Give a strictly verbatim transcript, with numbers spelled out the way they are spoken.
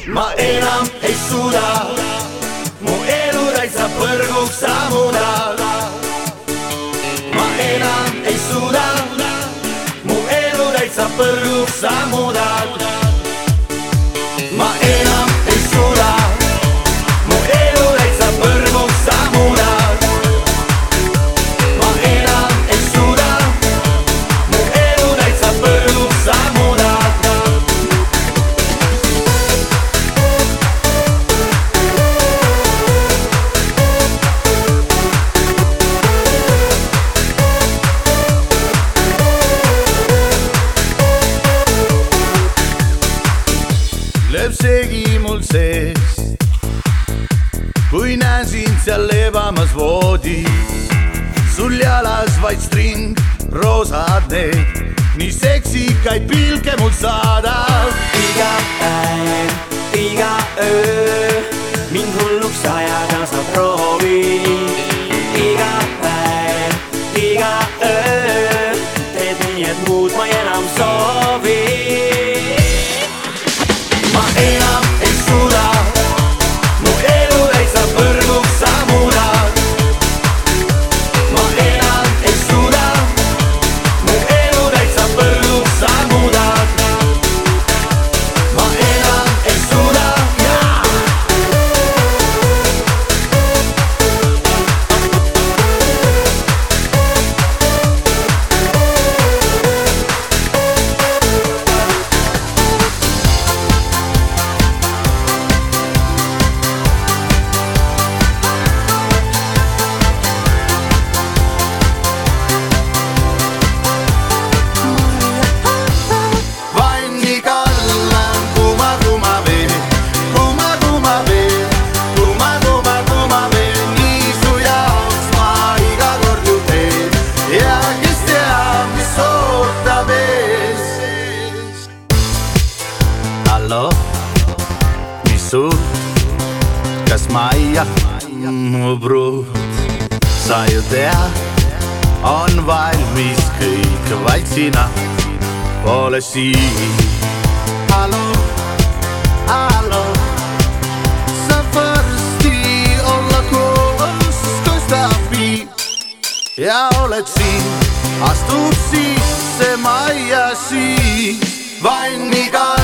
ma enam ei suuda, mu elu täitsa põrguks ammuda. Ma enam ei suuda, mu elu täitsa põrguks ammuda. Ma enam ei suuda, mu elu täitsa põrguks ammuda. Ma enam ei suuda, mu elu täitsa põrguks ammuda. Lööb seegi mul sees, kui näen sind seal lebamas voodis. Sul jalas vaid string, roosad need, nii seksikaid pilke mul saadab. Iga päev, iga öö, mind hulluks ajada sa proovid. Iga päev, iga öö, teed nii, et muud ma enam soovi. Ma enam ei suuda, mu elu täitsa põrguks ammuda. Ma enam ei suuda, mu elu täitsa põrguks ammuda. Ma enam ei suuda, jaa. Hallo, mis sul, kas ma ei jah, mu pruut, sa ju tead, on valmis kõik, vaid sina pole siin. Hallo, hallo, sa varsti olla koos, tõstab viib ja oled siin, astub sisse majja siis, vaid iga